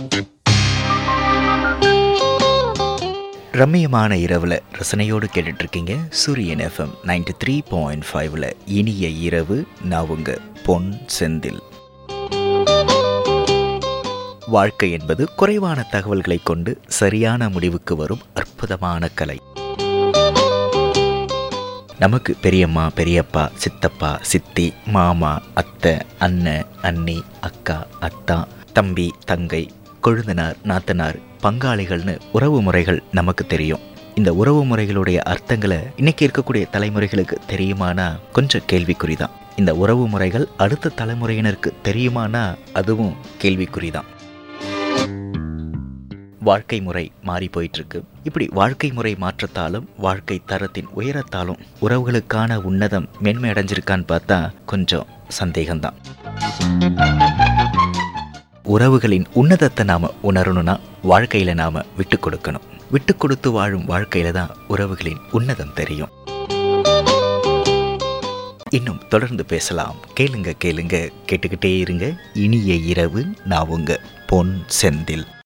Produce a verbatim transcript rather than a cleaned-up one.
ரம்மியமான இரவில் ரசனையோடு கேட்டுட்ருக்கீங்க சூரியன் எஃப்எம் நைன்டி த்ரீ பாயிண்ட் ஃபைவ்ல இனிய இரவு. நான் உங்க பொன் செந்தில். வாழ்க்கை என்பது குறைவான தகவல்களை கொண்டு சரியான முடிவுக்கு வரும் அற்புதமான கலை. நமக்கு பெரியம்மா, பெரியப்பா, சித்தப்பா, சித்தி, மாமா, அத்தை, அண்ணன், அண்ணி, அக்கா, அத்தா, தம்பி, தங்கை, கொழுந்தனார், நாத்தனார், பங்காளிகள்னு உறவு முறைகள் நமக்கு தெரியும். இந்த உறவு முறைகளுடைய அர்த்தங்களை இன்னைக்கு இருக்கக்கூடிய தலைமுறைகளுக்கு தெரியுமானா கொஞ்சம் கேள்விக்குறிதான். இந்த உறவு முறைகள் அடுத்த தலைமுறையினருக்கு தெரியுமானா அதுவும் கேள்விக்குறிதான். வாழ்க்கை முறை மாறி போயிட்டு இருக்கு. இப்படி வாழ்க்கை முறை மாற்றத்தாலும் வாழ்க்கை தரத்தின் உயரத்தாலும் உறவுகளுக்கான உன்னதம் மேன்மை அடைஞ்சிருக்கான்னு பார்த்தா கொஞ்சம் சந்தேகம்தான். உறவுகளின் உன்னதத்தை நாம உணரணும்னா வாழ்க்கையில நாம விட்டு கொடுக்கணும். விட்டு கொடுத்து வாழும் வாழ்க்கையில தான் உறவுகளின் உன்னதம் தெரியும். இன்னும் தொடர்ந்து பேசலாம். கேளுங்க கேளுங்க கேட்டுக்கிட்டே இருங்க. இனிய இரவு. நான் உங்க பொன் செந்தில்.